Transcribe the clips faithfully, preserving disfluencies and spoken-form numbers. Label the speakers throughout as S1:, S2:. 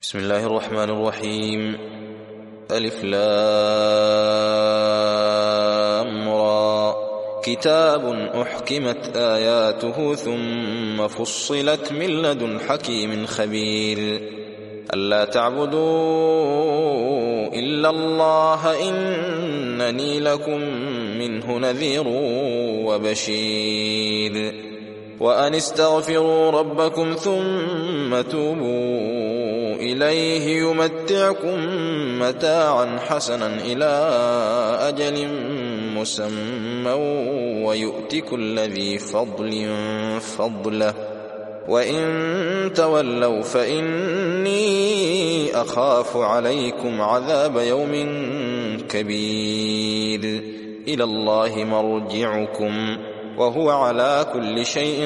S1: بسم الله الرحمن الرحيم. ألف لام را. كتاب أحكمت آياته ثم فصلت من لدن حكيم خبير ألا تعبدوا إلا الله إنني لكم منه نذير وبشير وأن استغفروا ربكم ثم توبوا إليه يمتعكم متاعا حسنا إلى أجل مسمى ويؤت كل ذي فضل فضله وإن تولوا فإني أخاف عليكم عذاب يوم كبير إلى الله مرجعكم وهو على كل شيء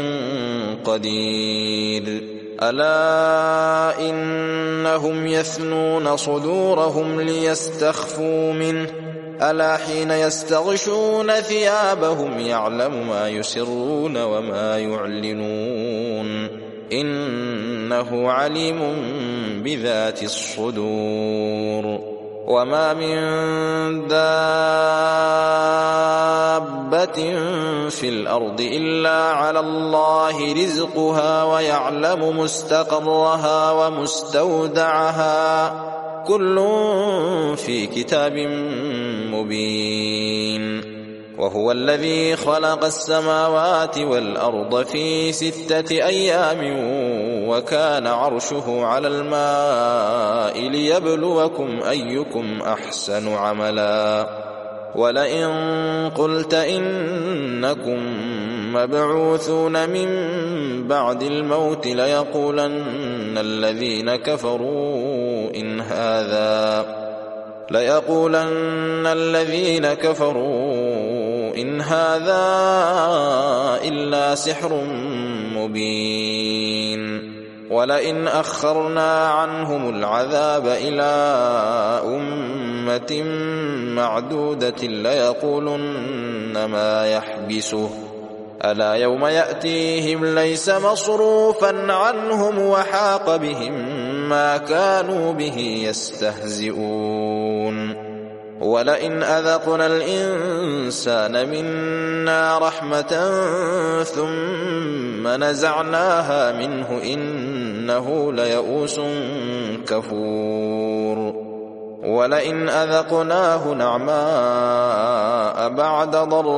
S1: قدير. ألا إنهم يثنون صدورهم ليستخفوا منه ألا حين يستغشون ثيابهم يعلم ما يسرون وما يعلنون إنه عليم بذات الصدور. وما من دابة في الأرض إلا على الله رزقها ويعلم مستقرها ومستودعها كل في كتاب مبين. وهو الذي خلق السماوات والأرض في ستة أيام وكان عرشه على الماء ليبلوكم أيكم أحسن عملا. ولئن قلت إنكم مبعوثون من بعد الموت ليقولن الذين كفروا إن هذا ليقولن الذين كفروا إن هذا إلا سحر مبين. ولئن أخرنا عنهم العذاب إلى أمة معدودة ليقولن ما يحبسه ألا يوم يأتيهم ليس مصروفا عنهم وحاق بهم ما كانوا به يستهزئون. ولئن أذقنا الإنسان منا رحمة ثم نزعناها منه إنه ليئوس كفور. ولئن أذقناه نعماء بعد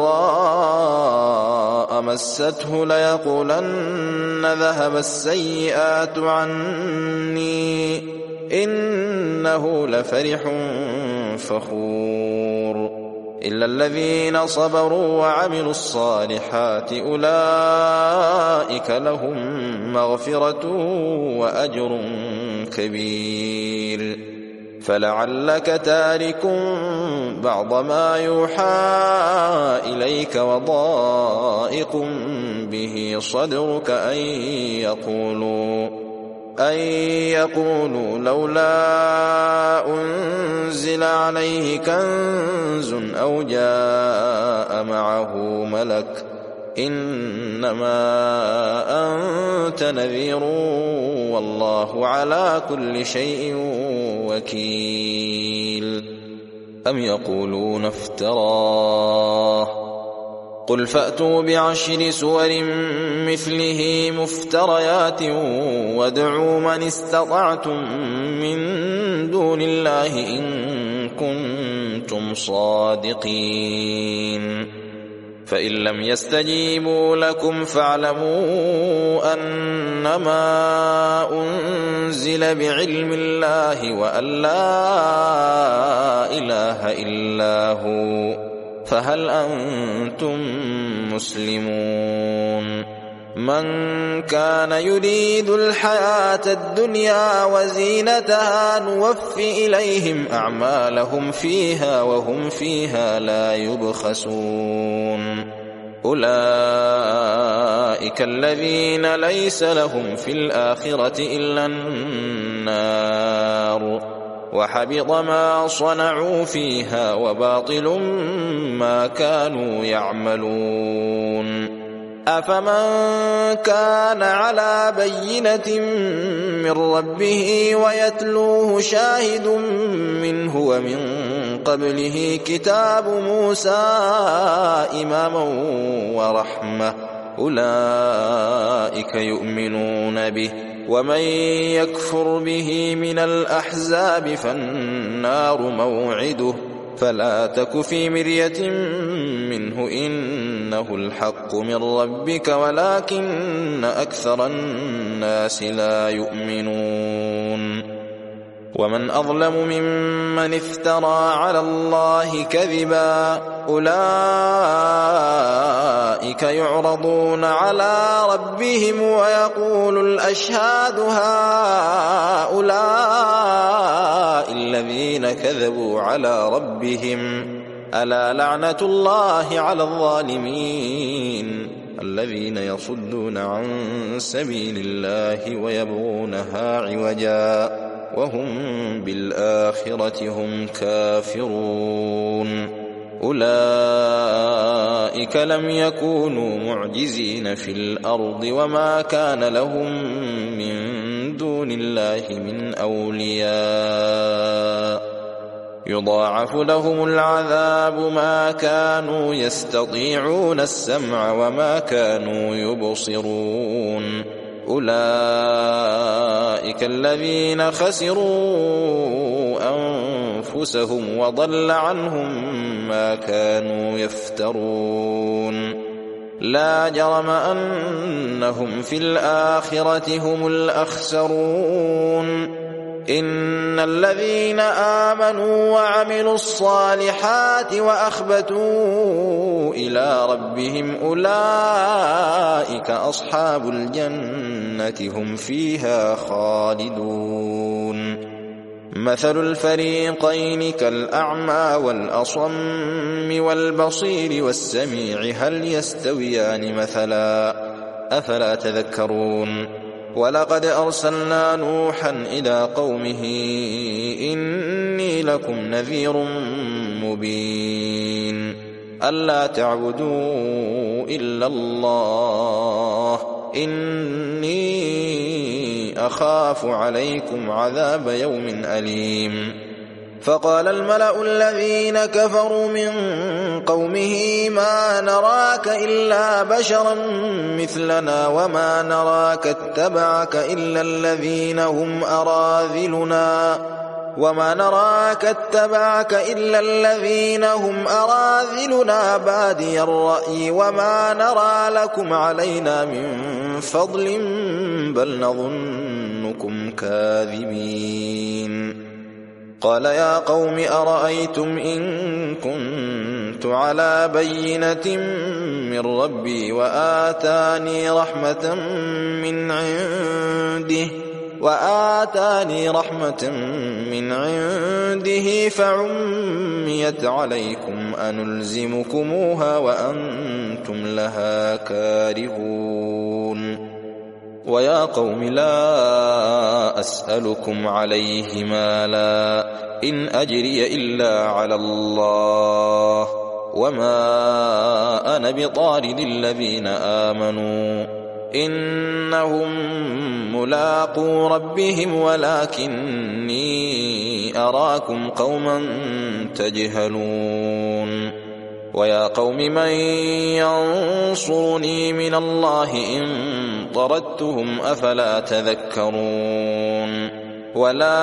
S1: ضراء مسته ليقولن ذهب السيئات عني إنه لفرح فخور. إلا الذين صبروا وعملوا الصالحات أولئك لهم مغفرة وأجر كبير. فلعلك تارك بعض ما يوحى إليك وضائق به صدرك أن يقولوا أن يقولوا لولا أنزل عليه كنز أو جاء معه ملك إنما أنت نذير والله على كل شيء وكيل. أم يقولون افتراه قل فأتوا بعشر سور مثله مفتريات وادعوا من استطعتم من دون الله إن كنتم صادقين. فإن لم يستجيبوا لكم فاعلموا أنما أنزل بعلم الله وأن لا إله إلا هو فهل أنتم مسلمون. من كان يريد الحياة الدنيا وزينتها نوف إليهم أعمالهم فيها وهم فيها لا يبخسون. أولئك الذين ليس لهم في الآخرة إلا النار وحبط ما صنعوا فيها وباطل ما كانوا يعملون. أفمن كان على بينة من ربه ويتلوه شاهد منه ومن قبله كتاب موسى إماما ورحمة أولئك يؤمنون به ومن يكفر به من الأحزاب فالنار موعده فلا تك في مرية منه إنه الحق من ربك ولكن أكثر الناس لا يؤمنون ومن أظلم ممن افترى على الله كذبا أولئك يعرضون على ربهم ويقول الأشهاد هؤلاء الذين كذبوا على ربهم ألا لعنة الله على الظالمين الذين يصدون عن سبيل الله ويبغونها عوجا وهم بالآخرة هم كافرون أولئك لم يكونوا معجزين في الأرض وما كان لهم من دون الله من أولياء يضاعف لهم العذاب ما كانوا يستطيعون السمع وما كانوا يبصرون أولئك الذين خسروا أنفسهم وضل عنهم ما كانوا يفترون لا جرم أنهم في الآخرة هم الأخسرون إن الذين آمنوا وعملوا الصالحات وأخبتوا إلى ربهم أولئك أصحاب الجنة هم فيها خالدون مثل الفريقين كالأعمى والأصم والبصير والسميع هل يستويان مثلا أفلا تذكرون ولقد أرسلنا نوحا إلى قومه إني لكم نذير مبين ألا تعبدوا إلا الله إني أخاف عليكم عذاب يوم أليم فقال الملأ الذين كفروا من قومه ما نراك إلا بشرا مثلنا وما نراك اتبعك إلا الذين هم أراذلنا وما نراك اتبعك إلا الذين هم أراذلنا بادي الرأي وما نرى لكم علينا من فضل بل نظنكم كاذبين قال يا قوم أرأيتم إن كنت على بينة من ربي وآتاني رحمة من عنده وآتاني رحمة من عنده فعميت عليكم أنلزمكموها وأنتم لها كارهون ويا قوم لا أسألكم عليه مالا إن أجري إلا على الله وما أنا بطارد الذين آمنوا إنهم ملاقو ربهم ولكني أراكم قوما تجهلون ويا قوم من ينصرني من الله إن طردتهم أفلا تذكرون ولا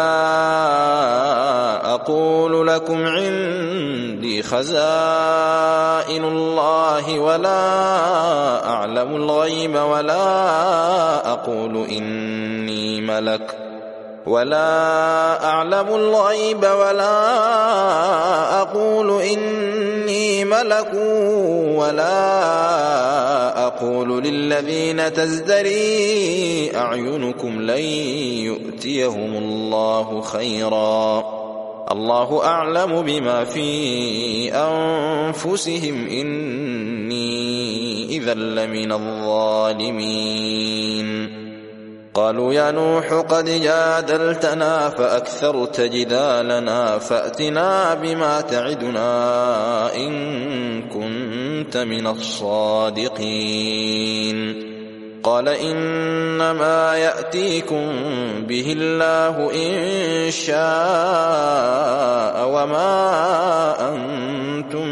S1: أقول لكم عندي خزائن الله ولا أعلم الغيب ولا أقول إني ملك ولا أعلم الغيب ولا أقول إني ملك ولا أقول للذين تزدري أعينكم لن يؤتيهم الله خيرا الله أعلم بما في أنفسهم إني إذا لمن الظالمين قالوا يا نوح قد جادلتنا فأكثرت جدالنا فأتنا بما تعدنا إن كنت من الصادقين قال إنما يأتيكم به الله إن شاء وما أنتم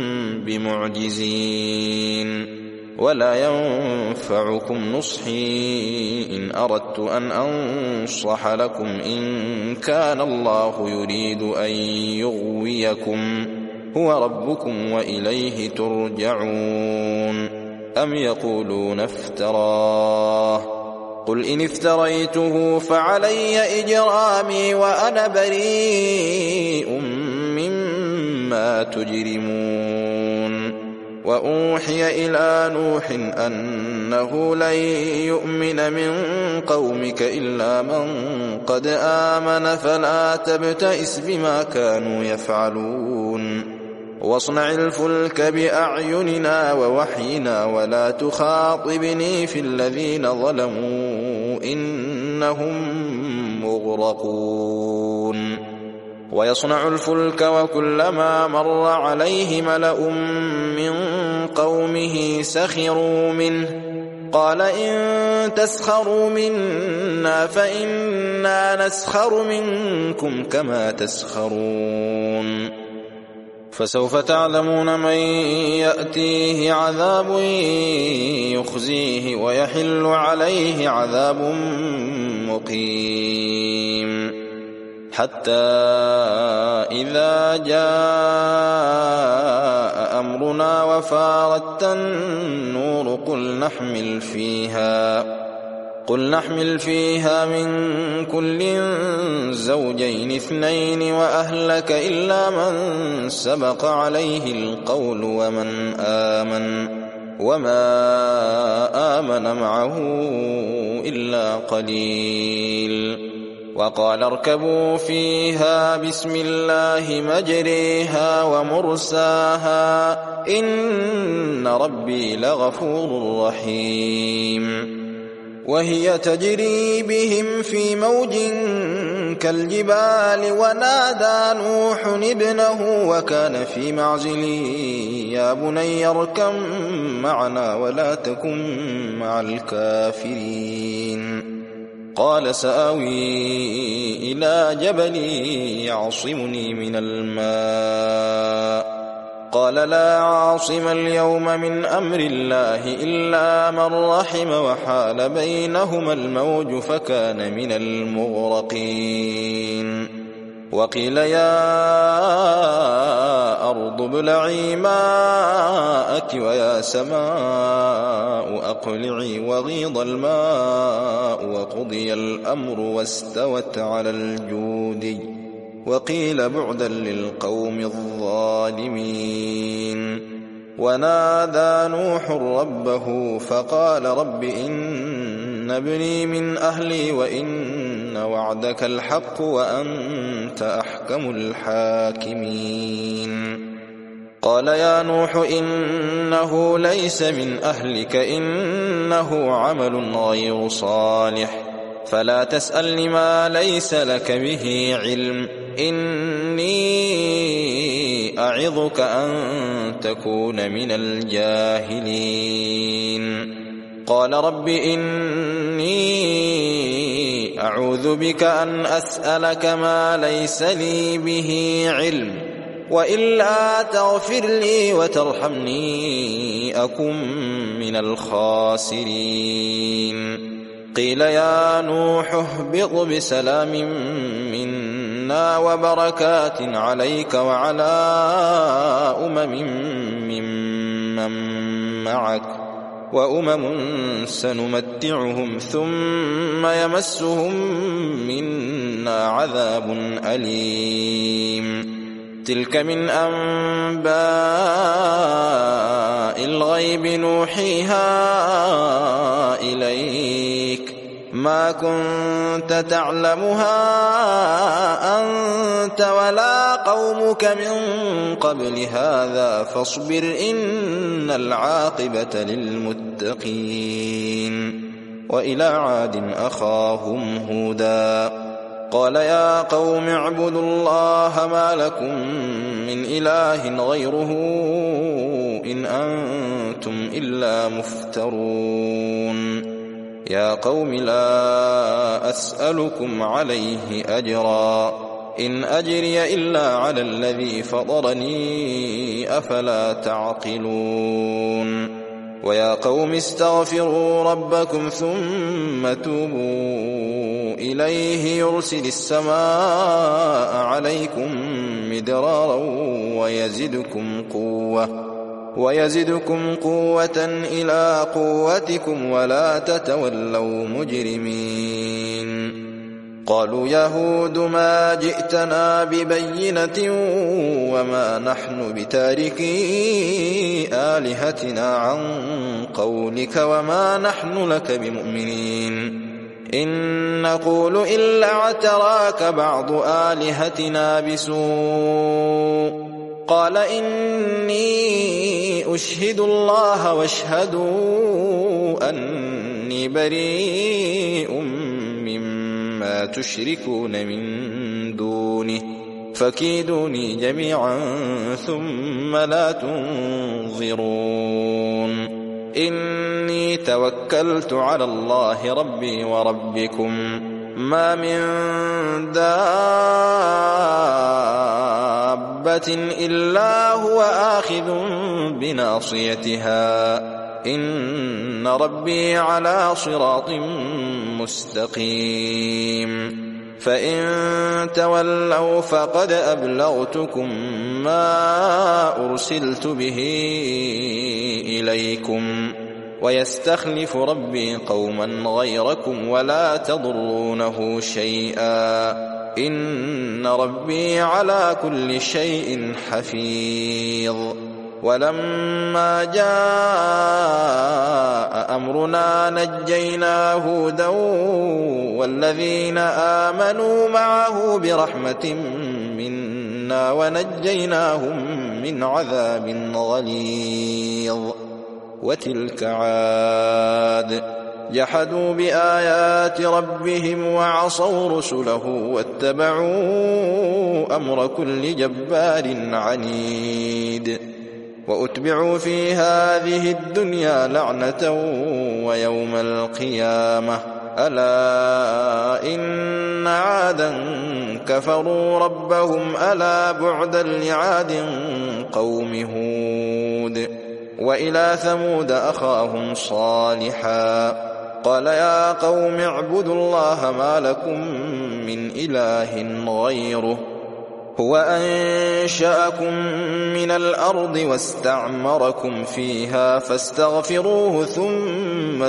S1: بمعجزين ولا ينفعكم نصحي إن أردت أن أنصح لكم إن كان الله يريد أن يغويكم هو ربكم وإليه ترجعون أم يقولون افتراه قل إن افتريته فعلي إجرامي وأنا بريء مما تجرمون وأوحي إلى نوح أنه لن يؤمن من قومك إلا من قد آمن فلا تبتئس بما كانوا يفعلون واصنع الفلك بأعيننا ووحينا ولا تخاطبني في الذين ظلموا إنهم مغرقون ويصنع الفلك وكلما مر عليه ملأ من قومه سخروا منه قال إن تسخروا منا فإنا نسخر منكم كما تسخرون فسوف تعلمون من يأتيه عذاب يخزيه ويحل عليه عذاب مقيم حتى إذا جاء أمرنا وفارت النور قل نحمل فيها قل نحمل فيها من كل زوجين اثنين وأهلك إلا من سبق عليه القول ومن آمن وما آمن معه إلا قليل وقال اركبوا فيها بسم الله مجريها ومرساها إن ربي لغفور رحيم وهي تجري بهم في موج كالجبال ونادى نوح ابنه وكان في معزل يا بني اركب معنا ولا تكن مع الكافرين قال سآوي إلى جبل يعصمني من الماء قال لا عاصم اليوم من أمر الله إلا من رحم وحال بينهما الموج فكان من المغرقين وقيل يا أرض ابلعي ماءك ويا سماء أقلعي وغيض الماء وقضي الأمر واستوت على الجودي وقيل بعدا للقوم الظالمين ونادى نوح ربه فقال رب إن ابني من أهلي وإن وعدك الحق وأنت أحكم الحاكمين قال يا نوح إنه ليس من أهلك إنه عمل غير صالح فلا تسألني ما ليس لك به علم إني أعظك أن تكون من الجاهلين قال رب إني أعوذ بك أن أسألك ما ليس لي به علم وإلا تغفر لي وترحمني أكن من الخاسرين قيل يا نوح اهبط بسلام منا وبركات عليك وعلى أمم ممن معك وأمم سنمتعهم ثم يمسهم منا عذاب أليم تلك من أنباء الغيب نوحيها إليك ما كنت تعلمها أنت ولا قومك من قبل هذا فاصبر إن العاقبة للمتقين وإلى عاد أخاهم هودا قال يا قوم اعبدوا الله ما لكم من إله غيره إن أنتم إلا مفترون يا قوم لا أسألكم عليه أجرا إن أجري إلا على الذي فطرني أفلا تعقلون ويا قوم استغفروا ربكم ثم توبوا إليه يرسل السماء عليكم مدرارا ويزدكم قوة ويزدكم قوة إلى قوتكم ولا تتولوا مجرمين قالوا يا هود ما جئتنا ببينة وما نحن بتاركي آلهتنا عن قولك وما نحن لك بمؤمنين إن نقول إلا اعتراك بعض آلهتنا بسوء قال إني أشهد الله واشهدوا أني بريء مما تشركون من دونه فكيدوني جميعا ثم لا تنظرون إني توكلت على الله ربي وربكم ما من دابة إلا هو آخذ بناصيتها إن ربي على صراط مستقيم فإن تولوا فقد أبلغتكم ما أرسلت به إليكم ويستخلف ربي قوما غيركم ولا تضرونه شيئا إن ربي على كل شيء حفيظ ولما جاء أمرنا نجينا هودا والذين آمنوا معه برحمة منا ونجيناهم من عذاب غليظ وتلك عاد جحدوا بآيات ربهم وعصوا رسله واتبعوا أمر كل جبار عنيد وأتبعوا في هذه الدنيا لعنة ويوم القيامة ألا إن عادا كفروا ربهم ألا بعدا لعاد قوم هود وإلى ثمود أخاهم صالحا قال يا قوم اعبدوا الله ما لكم من إله غيره هو أنشأكم من الأرض واستعمركم فيها فاستغفروه ثم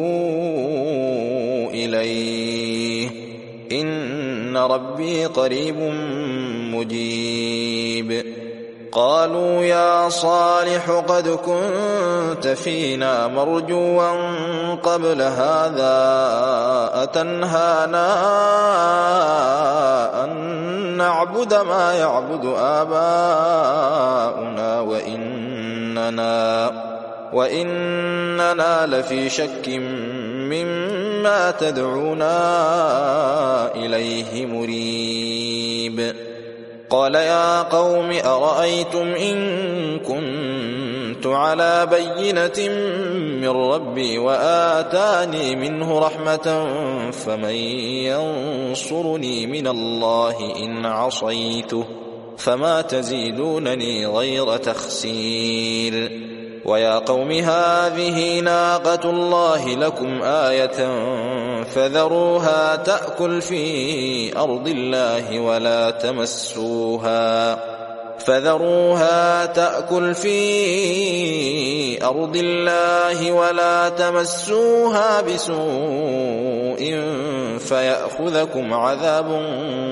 S1: توبوا إليه إن ربي قريب مجيب قالوا يا صالح قد كنت فينا مرجوا قبل هذا أتنهانا أن نعبد ما يعبد آباؤنا وإننا, وإننا لفي شك مما تدعونا إليه مريب قال يا قوم أرأيتم إن كنت على بينة من ربي وآتاني منه رحمة فمن ينصرني من الله إن عصيته فما تزيدونني غير تخسير ويا قوم هذه ناقة الله لكم آية فذروها تأكل في أرض الله ولا تمسوها فذروها تأكل في أرض الله ولا تمسوها بسوء فيأخذكم عذاب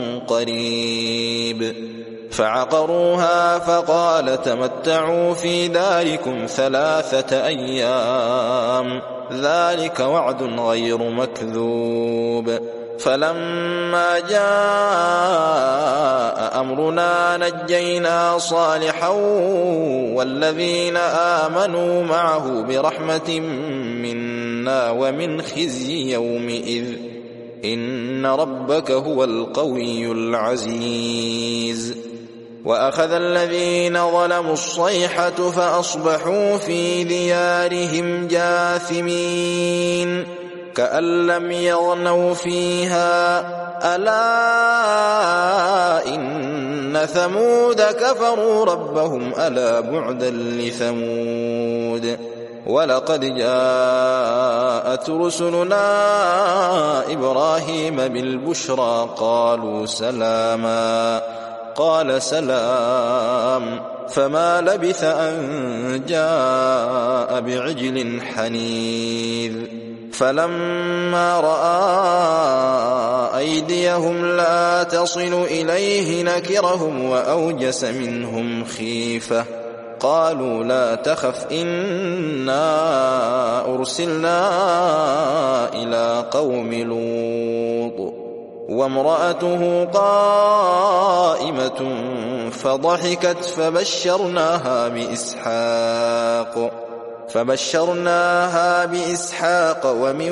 S1: قريب فعقروها فقال تمتعوا في داركم ثلاثة أيام ذلك وعد غير مكذوب فلما جاء أمرنا نجينا صالحا والذين آمنوا معه برحمة منا منا ومن خزي يومئذ إن ربك هو القوي العزيز. وأخذ الذين ظلموا الصيحة فأصبحوا في ديارهم جاثمين كأن لم يغنوا فيها ألا إن ثمود كفروا ربهم ألا بعدا لثمود. ولقد جاءت رسلنا إبراهيم بالبشرى قالوا سلاما قال سلام فما لبث أن جاء بعجل حنيذ. فلما رأى أيديهم لا تصل إليه نكرهم وأوجس منهم خيفة قالوا لا تخف إنا أرسلنا إلى قوم لوط وامرأته قائمة فضحكت فبشرناها بإسحاق فبشرناها بإسحاق ومن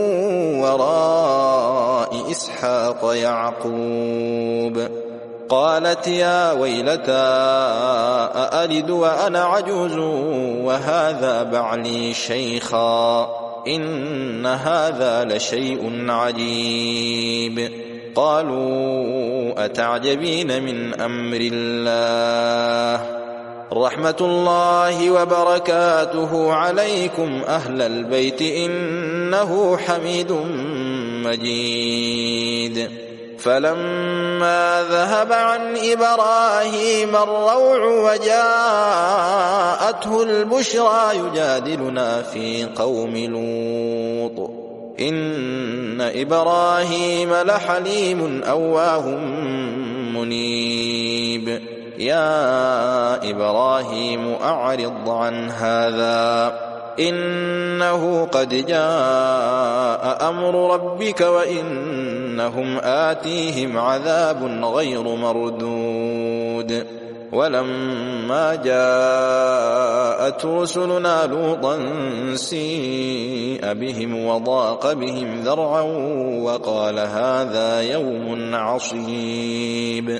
S1: وراء إسحاق يعقوب. قالت يا ويلتى أألد وأنا عجوز وهذا بعلي شيخا إن هذا لشيء عجيب. قالوا أتعجبين من أمر الله رحمة الله وبركاته عليكم أهل البيت إنه حميد مجيد. فلما ذهب عن إبراهيم الروع وجاءته البشرى يجادلنا في قوم لوط إن إبراهيم لحليم أواه منيب. يا إبراهيم أعرض عن هذا إنه قد جاء أمر ربك وإنهم آتيهم عذاب غير مردود. ولما جاءت رسلنا لوطا سيء بهم وضاق بهم ذرعا وقال هذا يوم عصيب.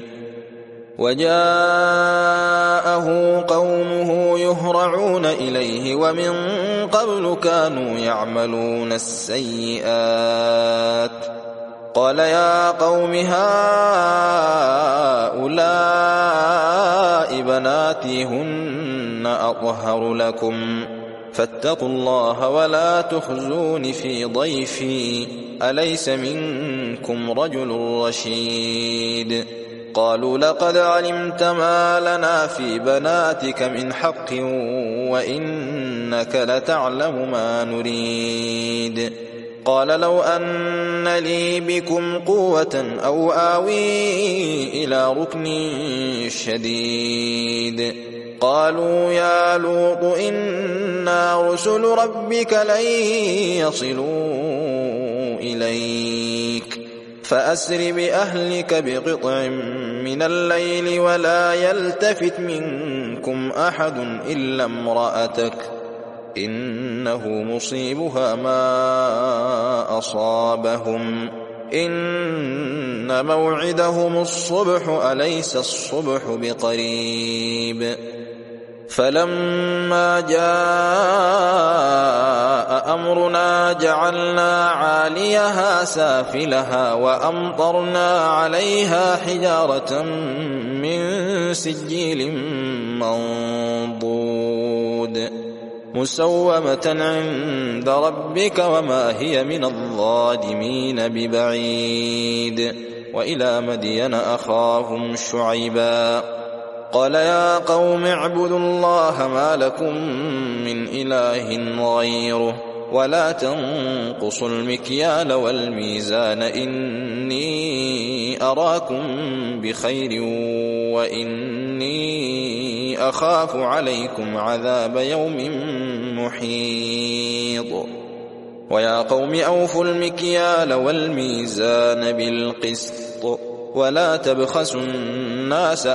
S1: وجاءه قومه يهرعون إليه ومن قبل كانوا يعملون السيئات قال يا قوم هؤلاء بناتي هن أطهر لكم فاتقوا الله ولا تخزون في ضيفي أليس منكم رجل رشيد. قالوا لقد علمت ما لنا في بناتك من حق وإنك لتعلم ما نريد. قال لو أن لي بكم قوة أو آوي إلى ركن شديد. قالوا يا لوط إنا رسل ربك لن يصلوا إليك فأسر بأهلك بقطع من الليل ولا يلتفت منكم أحد إلا امرأتك إنه مصيبها ما أصابهم إن موعدهم الصبح أليس الصبح بقريب. فلما جاء أمرنا جعلنا عاليها سافلها وأمطرنا عليها حجارة من سجيل منضود مسومة عند ربك وما هي من الظالمين ببعيد. وإلى مدين أخاهم شعيبا قال يا قوم اعبدوا الله ما لكم من إله غيره ولا تنقصوا المكيال والميزان إني أراكم بخير وإني أخاف عليكم عذاب يوم محيط. ويا قوم أوفوا المكيال والميزان بالقسط ولا تبخسوا الناس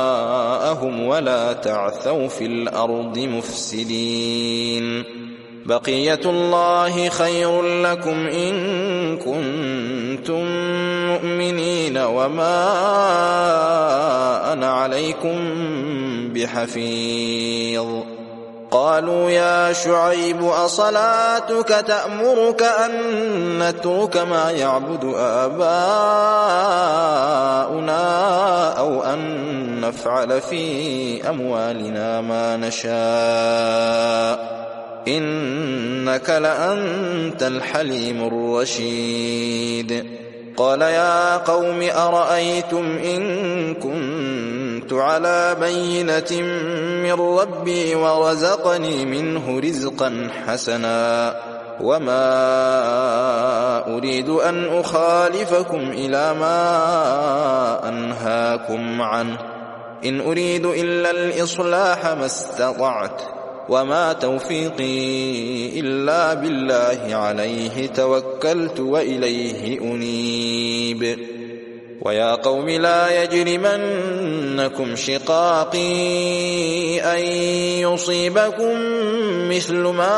S1: أشياءهم ولا تعثوا في الأرض مفسدين بقية الله خير لكم إن كنتم مؤمنين وما أنا عليكم بحفيظ. قالوا يا شعيب أصلاتك تأمرك أن نترك ما يعبد آباؤنا أو أن نفعل في أموالنا ما نشاء إنك لأنت الحليم الرشيد. قال يا قوم أرأيتم إن كنت على بينة من ربي ورزقني منه رزقا حسنا وما أريد أن أخالفكم إلى ما أنهاكم عنه إن أريد إلا الإصلاح ما استطعت وما توفيقي إلا بالله عليه توكلت وإليه أنيب. ويا قوم لا يجرمنكم شقاقي أن يصيبكم مثل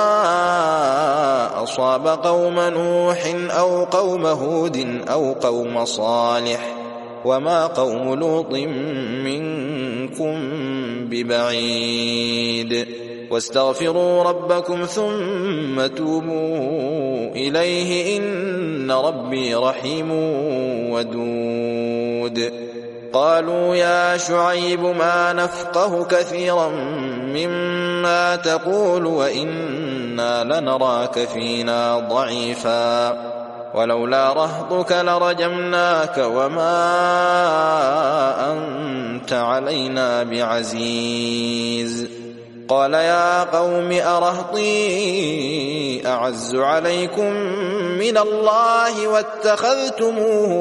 S1: ما أصاب قوم نوح أو قوم هود أو قوم صالح وما قوم لوط منكم ببعيد. واستغفروا ربكم ثم توبوا إليه إن ربي رحيم ودود. قالوا يا شعيب ما نفقه كثيرا مما تقول وإنا لنراك فينا ضعيفا ولولا رهطك لرجمناك وما أنت علينا بعزيز. قال يا قوم أرهطي أعز عليكم من الله واتخذتموه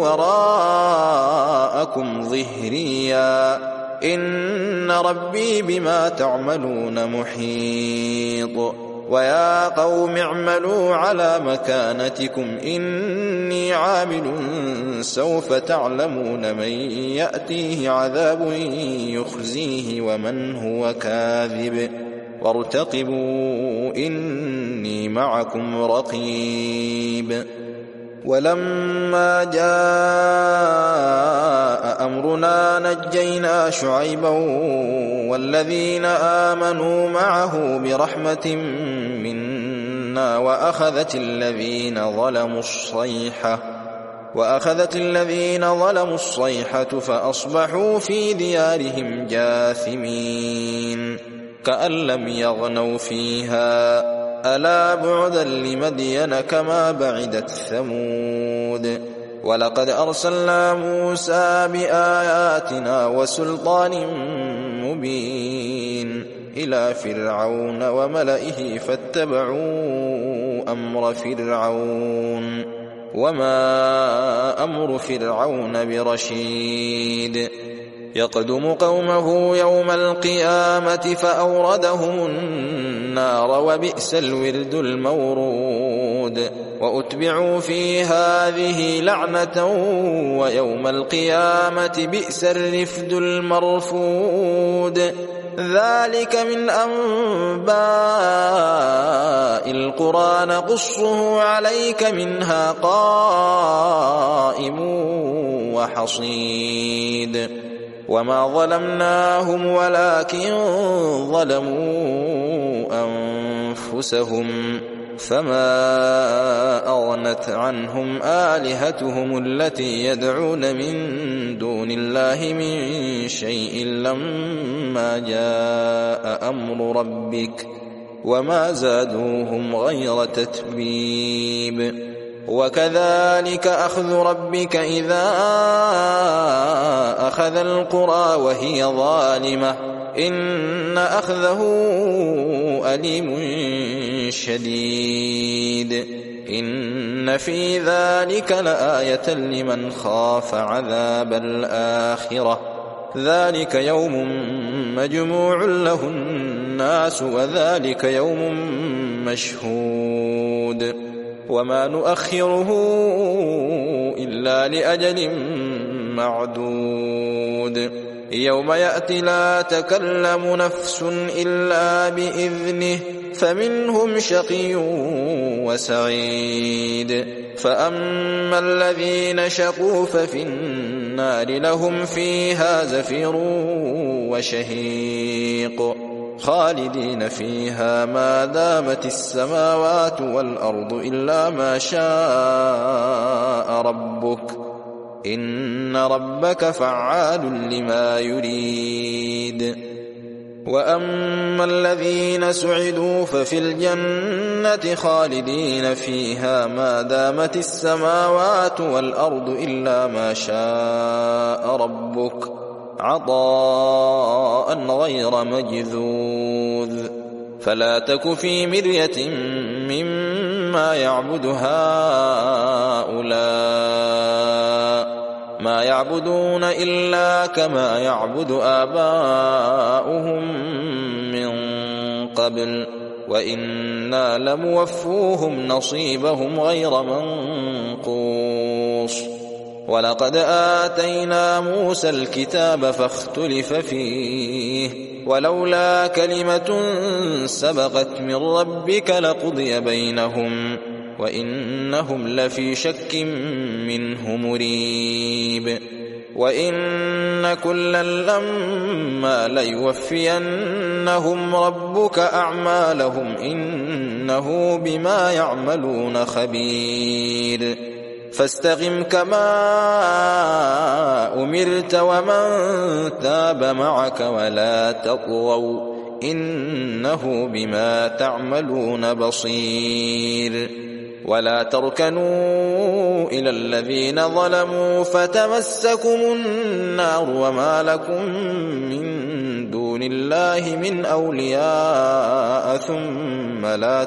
S1: وراءكم ظهريا إن ربي بما تعملون محيط. ويا قوم اعملوا على مكانتكم إني عامل سوف تعلمون من يأتيه عذاب يخزيه ومن هو كاذب وارتقبوا إني معكم رقيب. ولما جاء أمرنا نجينا شعيبا والذين آمنوا معه برحمة منا وأخذت الذين ظلموا الصيحة وأخذت الذين ظلموا الصيحة فأصبحوا في ديارهم جاثمين كأن لم يغنوا فيها ألا بعدا لمدين كما بعدت ثمود. ولقد أرسلنا موسى بآياتنا وسلطان مبين إلى فرعون وملئه فاتبعوا أمر فرعون وما أمر فرعون برشيد. يقدم قومه يوم القيامة فأوردهم النار وبئس الورد المورود. وأتبعوا في هذه لعنة ويوم القيامة بئس الرفد المرفود. ذلك من أنباء القرى نقصه عليك منها قائم وحصيد. وما ظلمناهم ولكن ظلموا أنفسهم فما أغنت عنهم آلهتهم التي يدعون من دون الله من شيء لما جاء أمر ربك وما زادوهم غير تتبيب. وكذلك أخذ ربك إذا أخذ القرى وهي ظالمة إن أخذه أليم شديد. إن في ذلك لآية لمن خاف عذاب الآخرة ذلك يوم مجموع له الناس وذلك يوم مشهود. وما نؤخره إلا لأجل معدود. يوم يأتي لا تكلم نفس إلا بإذنه فمنهم شقي وسعيد. فأما الذين شقوا ففي النار لهم فيها زفير وشهيق خالدين فيها ما دامت السماوات والأرض إلا ما شاء ربك إن ربك فعال لما يريد. وأما الذين سعدوا ففي الجنة خالدين فيها ما دامت السماوات والأرض إلا ما شاء ربك عطاء غير مجذوذ. فلا تك في مرية مما يعبد هؤلاء ما يعبدون إلا كما يعبد آباؤهم من قبل وإنا لموفوهم نصيبهم غير منقوص. ولقد آتينا موسى الكتاب فاختلف فيه ولولا كلمة سبقت من ربك لقضي بينهم وإنهم لفي شك منه مريب. وإن كلا لما ليوفينهم ربك أعمالهم إنه بما يعملون خبير. فاستقم كما أمرت ومن تاب معك ولا تطغوا إنه بما تعملون بصير. ولا تركنوا إلى الذين ظلموا فتمسكم النار وما لكم من دون الله من أولياء ثم لا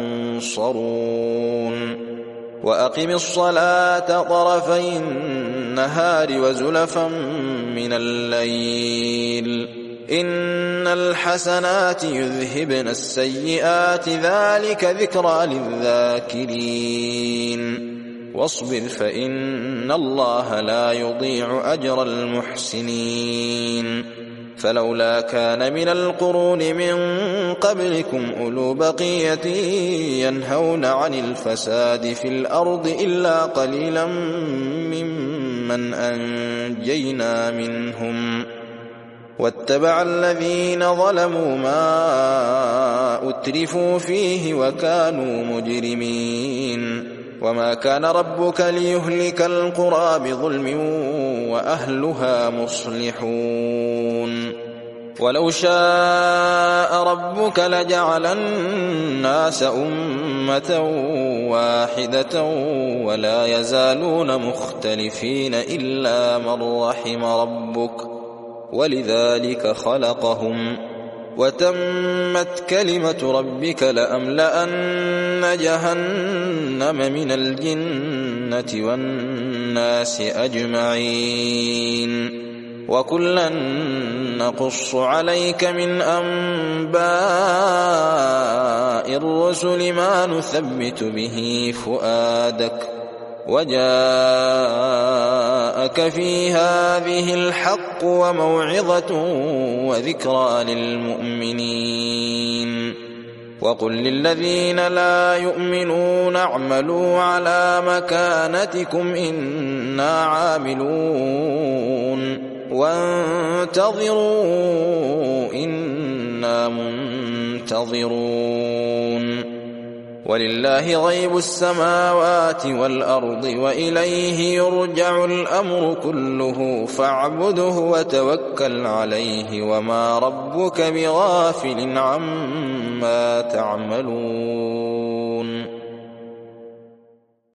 S1: تنصرون. وأقم الصلاة طرفي النهار وزلفا من الليل إن الحسنات يذهبن السيئات ذلك ذكرى للذاكرين. واصبر فإن الله لا يضيع أجر المحسنين. فلولا كان من القرون من قبلكم أولو بقية ينهون عن الفساد في الأرض إلا قليلا ممن أنجينا منهم واتبع الذين ظلموا ما أترفوا فيه وكانوا مجرمين. وما كان ربك ليهلك القرى بظلم وأهلها مصلحون. ولو شاء ربك لجعل الناس أمة واحدة ولا يزالون مختلفين إلا من رحم ربك ولذلك خلقهم وتمت كلمة ربك لأملأن جهنم من الجنة والناس أجمعين. وكلا نقص عليك من أنباء الرسل ما نثبت به فؤادك وجاءك في هذه الحق وموعظة وذكرى للمؤمنين. وقل للذين لا يؤمنون اعملوا على مكانتكم إنا عاملون وانتظروا إنا منتظرون. ولله غيب السماوات والأرض وإليه يرجع الأمر كله فاعبده وتوكل عليه وما ربك بغافل عما تعملون.